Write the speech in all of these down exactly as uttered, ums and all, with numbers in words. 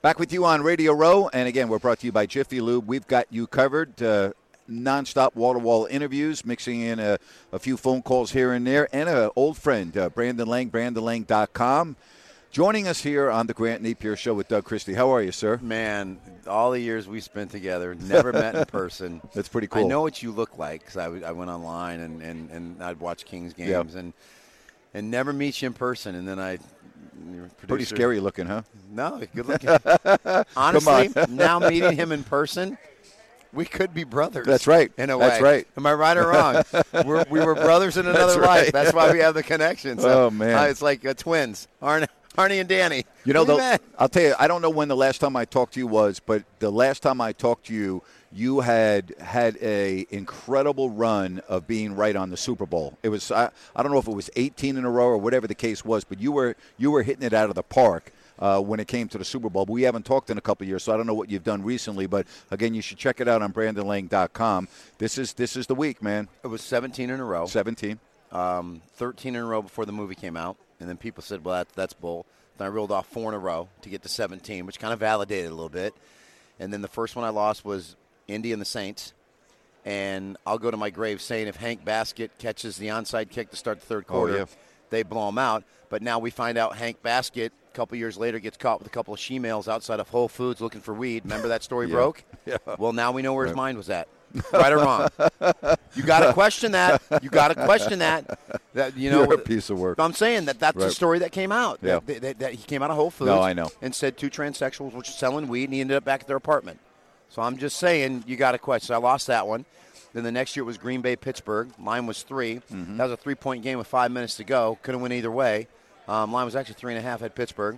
Back with you on Radio Row, and again, we're brought to you by Jiffy Lube. We've got you covered. Uh, non-stop wall-to-wall interviews, mixing in a, a few phone calls here and there, and an old friend, uh, Brandon Lang, brandon lang dot com. Joining us here on the Grant Napier Show with Doug Christie. How are you, sir? Man, all the years we spent together, never met in person. That's pretty cool. I know what you look like because I, w- I went online and, and, and I'd watch Kings games yep. and and never meet you in person. And then I, producer, pretty scary looking, huh? No, good looking. Honestly, now meeting him in person, we could be brothers. That's right. In a way. That's right. Am I right or wrong? we're, we were brothers in another That's life. right. That's why we have the connection. So, oh man, uh, it's like uh, twins, aren't? Arnie and Danny. You know, the, I'll tell you, I don't know when the last time I talked to you was, but the last time I talked to you, you had had a incredible run of being right on the Super Bowl. It was, I, I don't know if it was eighteen in a row or whatever the case was, but you were you were hitting it out of the park uh, when it came to the Super Bowl. But we haven't talked in a couple of years, so I don't know what you've done recently. But, again, you should check it out on brandon lang dot com. This is, this is the week, man. It was seventeen in a row. seventeen. Um, thirteen in a row before the movie came out. And then people said, well, that, that's bull. Then I reeled off four in a row to get to seventeen, which kind of validated a little bit. And then the first one I lost was Indy and the Saints. And I'll go to my grave saying if Hank Baskett catches the onside kick to start the third quarter, oh, yeah. they blow him out. But now we find out Hank Baskett, a couple years later, gets caught with a couple of she-males outside of Whole Foods looking for weed. Remember that story yeah. broke? Yeah. Well, now we know where his mind was at. Right or wrong? You got to question that. You got to question that. That you know, You're a piece of work. I'm saying that that's right. the story that came out. Yeah. That, that, that he came out of Whole Foods. No, I know. And said two transsexuals were selling weed, and he ended up back at their apartment. So I'm just saying you got to question. So I lost that one. Then the next year was Green Bay, Pittsburgh. Line was three. Mm-hmm. That was a three-point game with five minutes to go. Couldn't win either way. Um, line was actually three and a half at Pittsburgh.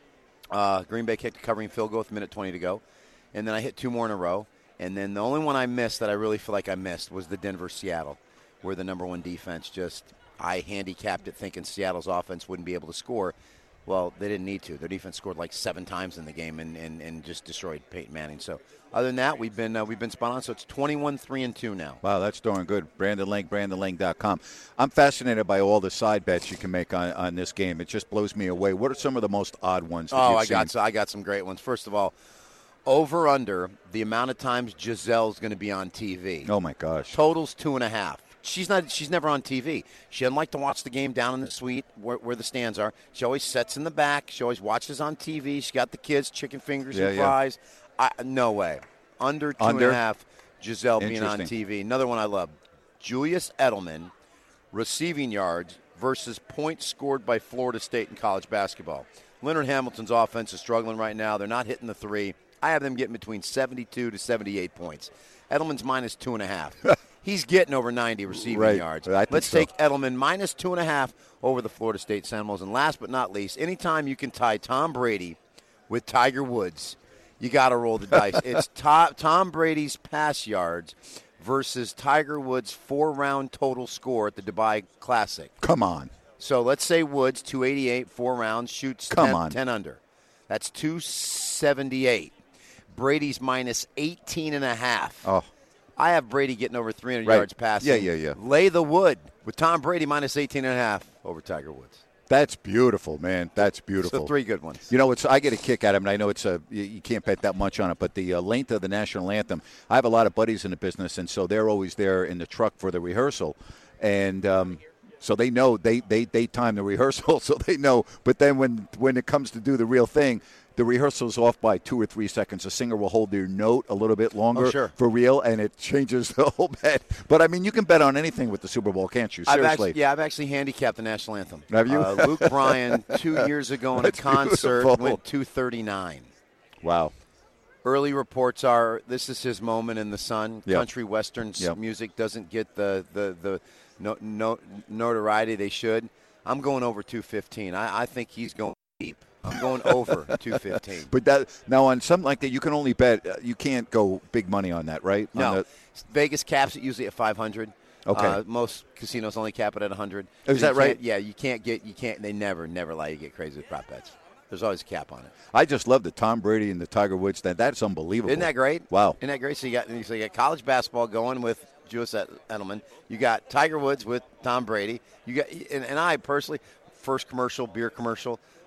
Uh, Green Bay kicked a covering field goal with a minute twenty to go. And then I hit two more in a row. And then the only one I missed that I really feel like I missed was the Denver-Seattle, where the number one defense just – I handicapped it thinking Seattle's offense wouldn't be able to score. Well, they didn't need to. Their defense scored like seven times in the game and, and, and just destroyed Peyton Manning. So other than that, we've been uh, we've been spot on. So it's twenty-one three and two now. Wow, that's darn good. Brandon Lang, brandon lang dot com. I'm fascinated by all the side bets you can make on, on this game. It just blows me away. What are some of the most odd ones that oh, you've I seen? got so I got some great ones. First of all, over under the amount of times Gisele's going to be on T V. Oh my gosh. Totals two and a half. She's not. She's never on T V. She doesn't like to watch the game down in the suite where, where the stands are. She always sits in the back. She always watches on T V. She got the kids, chicken fingers yeah, and yeah. fries. I, no way. Under two Under? and a half, Gisele being on T V. Another one I love. Julius Edelman, receiving yards versus points scored by Florida State in college basketball. Leonard Hamilton's offense is struggling right now. They're not hitting the three. I have them getting between seventy-two to seventy-eight points. Edelman's minus two and a half. He's getting over ninety receiving right. yards. Let's so. take Edelman minus two and a half over the Florida State Seminoles. And last but not least, anytime you can tie Tom Brady with Tiger Woods, you got to roll the dice. It's to- Tom Brady's pass yards versus Tiger Woods' four-round total score at the Dubai Classic. Come on. So let's say Woods, two eighty-eight, four rounds, shoots Come ten, on. ten under. That's two seventy-eight. Brady's minus eighteen and a half. Oh. I have Brady getting over three hundred right. yards passing. Yeah, yeah, yeah. Lay the wood with Tom Brady minus eighteen and a half over Tiger Woods. That's beautiful, man. That's beautiful. So three good ones. You know, it's I get a kick out of it, and I know it's a you, you can't bet that much on it, but the uh, length of the national anthem. I have a lot of buddies in the business, and so they're always there in the truck for the rehearsal, and um, so they know they, they they time the rehearsal, so they know. But then when when it comes to do the real thing, the rehearsal's off by two or three seconds. The singer will hold their note a little bit longer oh, sure. for real, and it changes the whole bet. But, I mean, you can bet on anything with the Super Bowl, can't you? Seriously. I've actually, yeah, I've actually handicapped the national anthem. Have you? Uh, Luke Bryan, two years ago in a concert, beautiful. went two thirty-nine. Wow. Early reports are this is his moment in the sun. Yep. Country Western yep. music doesn't get the, the, the no, no, notoriety they should. I'm going over two fifteen. I, I think he's going deep. I'm going over two fifteen. But that now on something like that, you can only bet. Uh, you can't go big money on that, right? No. The, Vegas caps it usually at five hundred. Okay. Uh, most casinos only cap it at one hundred. Is so that right? Yeah, you can't get you can't. They never never allow you to get crazy with prop bets. There's always a cap on it. I just love the Tom Brady and the Tiger Woods. That that's unbelievable. Isn't that great? Wow. Isn't that great? So you got so you got college basketball going with Julius Edelman. You got Tiger Woods with Tom Brady. You got and, and I personally, first commercial, beer commercial.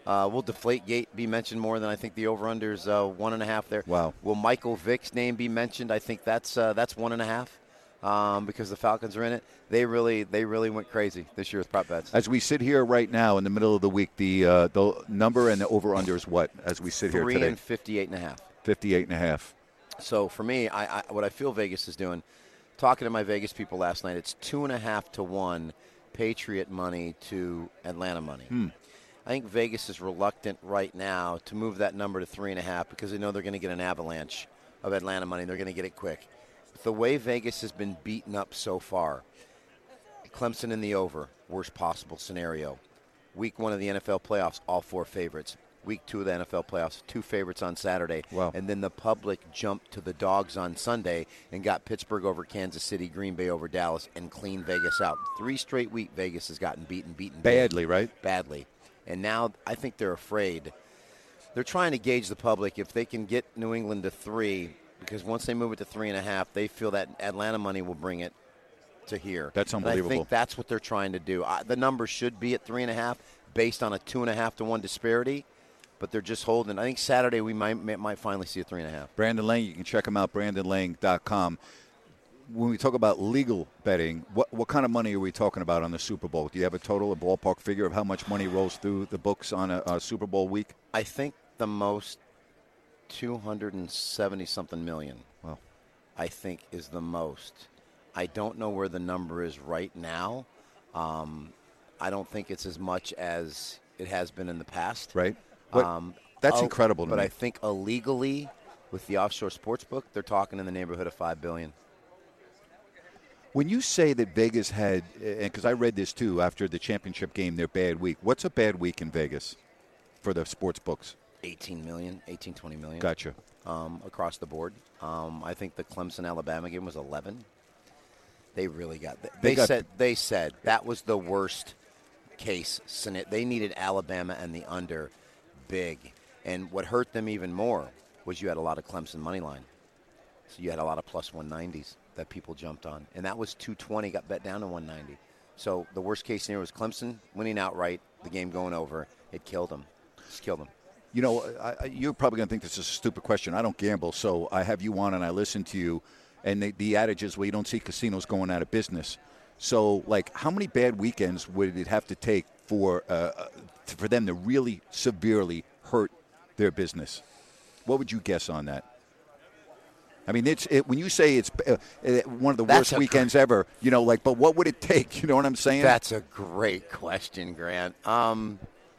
Uh, will Deflategate be mentioned more than I think the over-under's uh, one and a half there? Wow. Will Michael Vick's name be mentioned? I think that's uh, that's one and a half um, because the Falcons are in it. They really they really went crazy this year with prop bets. As we sit here right now in the middle of the week, the uh, the number and the over-under is what? As we sit here Three today, and fifty-eight and a half. fifty-eight and a half. So for me, I, I what I feel Vegas is doing. Talking to my Vegas people last night, it's two and a half to one Patriot money to Atlanta money. Hmm. I think Vegas is reluctant right now to move that number to three and a half because they know they're going to get an avalanche of Atlanta money. They're going to get it quick. The way Vegas has been beaten up so far, Clemson in the over, worst possible scenario. Week one of the N F L playoffs, all four favorites. Week two of the N F L playoffs, two favorites on Saturday. Wow. And then the public jumped to the dogs on Sunday and got Pittsburgh over Kansas City, Green Bay over Dallas, and cleaned Vegas out. Three straight week Vegas has gotten beaten, beaten, Badly, beaten, right? Badly. And now I think they're afraid. They're trying to gauge the public if they can get New England to three, because once they move it to three and a half, they feel that Atlanta money will bring it to here. That's unbelievable. And I think that's what they're trying to do. I, the number should be at three and a half based on a two and a half to one disparity, but they're just holding. I think Saturday we might might finally see a three and a half. Brandon Lang, you can check him out, brandon lang dot com. When we talk about legal betting, what what kind of money are we talking about on the Super Bowl? Do you have a total, a ballpark figure of how much money rolls through the books on a, a Super Bowl week? I think the most two hundred seventy something million. Wow. I think is the most. I don't know where the number is right now. Um, I don't think it's as much as it has been in the past. Right. What, Um, that's oh, incredible to but me. I think illegally with the offshore sports book, they're talking in the neighborhood of five billion dollars. When you say that Vegas had, and because I read this too after the championship game, their bad week. What's a bad week in Vegas for the sports books? eighteen million, eighteen, twenty million. Gotcha. Um, across the board. Um, I think the Clemson-Alabama game was eleven. They really got they, They they got- said they said that was the worst case scenario. They needed Alabama and the under big. And what hurt them even more was you had a lot of Clemson money line. So you had a lot of plus one nineties that people jumped on. And that was two twenty, got bet down to one ninety. So the worst case scenario was Clemson winning outright, the game going over. It killed them. Just killed them. You know, I, I, you're probably going to think this is a stupid question. I don't gamble, so I have you on and I listen to you. And the, the adage is, well, you don't see casinos going out of business. So, like, how many bad weekends would it have to take for uh, for them to really severely hurt their business? What would you guess on that? I mean, it's it, when you say it's uh, uh, one of the That's worst weekends ever, you know, like, but what would it take? You know what I'm saying? That's a great question, Grant. Um,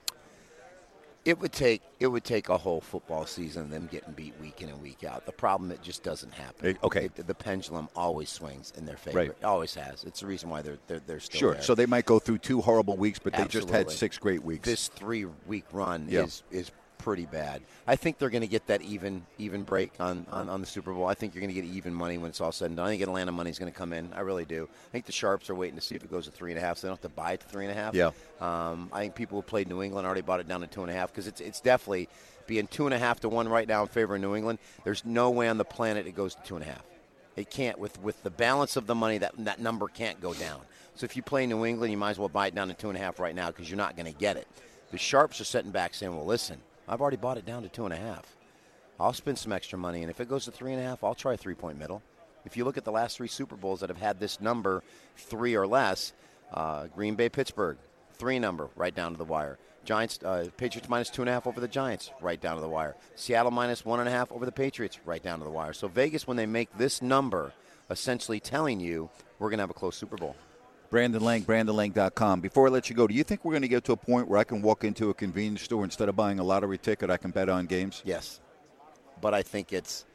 it would take it would take a whole football season, them getting beat week in and week out. The problem, it just doesn't happen. It- okay. It- the pendulum always swings in their favor. Right. It always has. It's the reason why they're they're, they're still Sure. there. So they might go through two horrible weeks, but they just had Absolutely. six great weeks. This three week run Yeah. is is pretty bad. I think they're going to get that even even break on, on, on the Super Bowl. I think you're going to get even money when it's all said and done. I think Atlanta money is going to come in. I really do. I think the Sharps are waiting to see if it goes to three and a half, so they don't have to buy it to three and a half. Yeah. Um, I think people who played New England already bought it down to two and a half because it's it's definitely being two and a half to one right now in favor of New England. There's no way on the planet it goes to two and a half. It can't with with the balance of the money. That that number can't go down. So if you play New England, you might as well buy it down to two and a half right now because you're not going to get it. The Sharps are sitting back saying, "Well, listen, I've already bought it down to two and a half. I'll spend some extra money, and if it goes to three and a half, I'll try a three-point middle." If you look at the last three Super Bowls that have had this number, three or less, uh, Green Bay, Pittsburgh, three number, right down to the wire. Giants, uh, Patriots minus two and a half over the Giants, right down to the wire. Seattle minus one and a half over the Patriots, right down to the wire. So Vegas, when they make this number, essentially telling you we're going to have a close Super Bowl. Brandon Lang, brandon lang dot com. Before I let you go, do you think we're going to get to a point where I can walk into a convenience store instead of buying a lottery ticket, I can bet on games? Yes, but I think it's,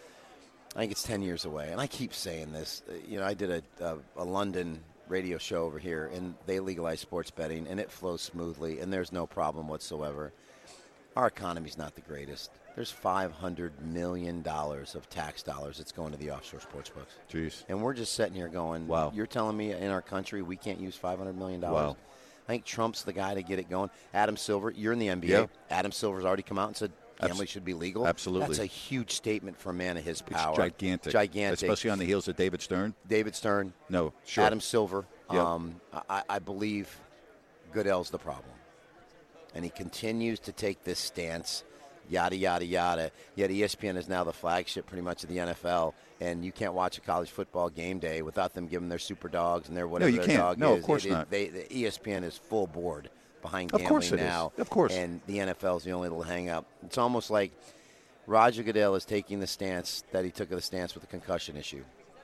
I think it's ten years away, and I keep saying this. Uh, You know, I did a, a, a London radio show over here, and they legalized sports betting, and it flows smoothly, and there's no problem whatsoever. Our economy's not the greatest. There's five hundred million dollars of tax dollars that's going to the offshore sports books. Jeez. And we're just sitting here going, Wow. You're telling me in our country we can't use five hundred million dollars? Wow. I think Trump's the guy to get it going. Adam Silver, you're in the N B A. Yeah. Adam Silver's already come out and said gambling Abs- should be legal. absolutely. That's a huge statement for a man of his It's power. gigantic. Gigantic. Especially on the heels of David Stern. David Stern, No, sure. Adam Silver. Yeah. Um, I, I believe Goodell's the problem. and he continues to take this stance, yada, yada, yada. Yet E S P N is now the flagship pretty much of the N F L, and you can't watch a college football game day without them giving their super dogs and their whatever no, you their can't. dog no, is. of course it, not. It, they, the E S P N is full board behind Of gambling course it now. is. Of course. And the N F L is the only little hang-up. It's almost like Roger Goodell is taking the stance that he took the stance with the concussion issue.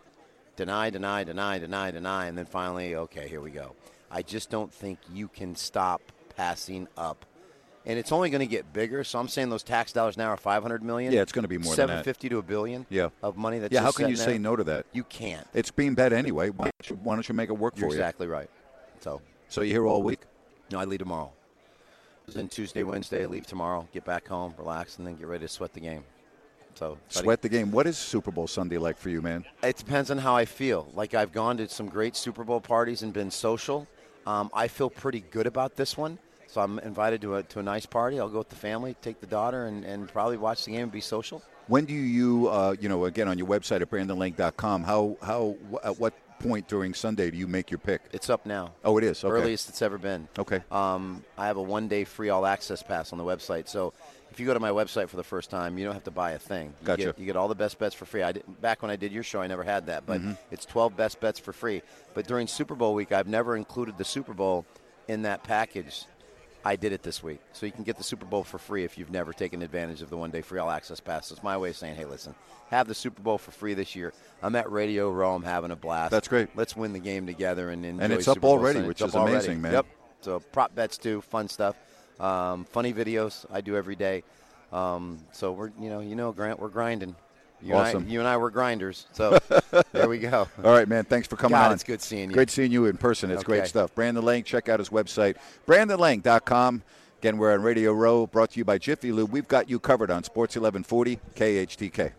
Deny, deny, deny, deny, deny, and then finally, okay, here we go. I just don't think you can stop passing up. And it's only going to get bigger, so I'm saying those tax dollars now are five hundred million dollars. Yeah, it's going to be more than that. seven hundred fifty to a billion yeah. of money that's Yeah, just how can you sitting say there. no to that? You can't. It's being bet anyway. Why don't you, why don't you make it work You're for exactly right. So, you? So you're here all week? no, I leave tomorrow. Then Tuesday, Wednesday, I leave tomorrow, get back home, relax, and then get ready to sweat the game. So Sweat the game. What is Super Bowl Sunday like for you, man? It depends on how I feel. Like, I've gone to some great Super Bowl parties and been social. Um, I feel pretty good about this one. So I'm invited to a to a nice party. I'll go with the family, take the daughter, and, and probably watch the game and be social. When do you, uh, you know, again, on your website at brandon lake dot com, how, how, wh- at what point during Sunday do you make your pick? It's up now. Oh, it is? Okay. Earliest it's ever been. Okay. Um, I have a one-day free all-access pass on the website. So if you go to my website for the first time, you don't have to buy a thing. You Gotcha. Get, you get all the best bets for free. I did, back when I did your show, I never had that. But Mm-hmm. it's twelve best bets for free. But during Super Bowl week, I've never included the Super Bowl in that package. I did it this week. So you can get the Super Bowl for free if you've never taken advantage of the one-day free all-access pass. It's my way of saying, hey, listen, have the Super Bowl for free this year. I'm at Radio Row. I'm having a blast. That's great. Let's win the game together and enjoy And it's Super up Bowl already, Sunday. which It's is up amazing, already. man. Yep. So prop bets too, fun stuff, um, funny videos I do every day. Um, so we're, you know, you know, Grant, we're grinding. You Awesome. And I, you and I were grinders. So there we go. All right, man. Thanks for coming God, on. it's good seeing you. Great seeing you in person. It's great Okay. stuff. Brandon Lang, check out his website, brandon lang dot com. Again, we're on Radio Row, brought to you by Jiffy Lube. We've got you covered on Sports eleven forty K H T K.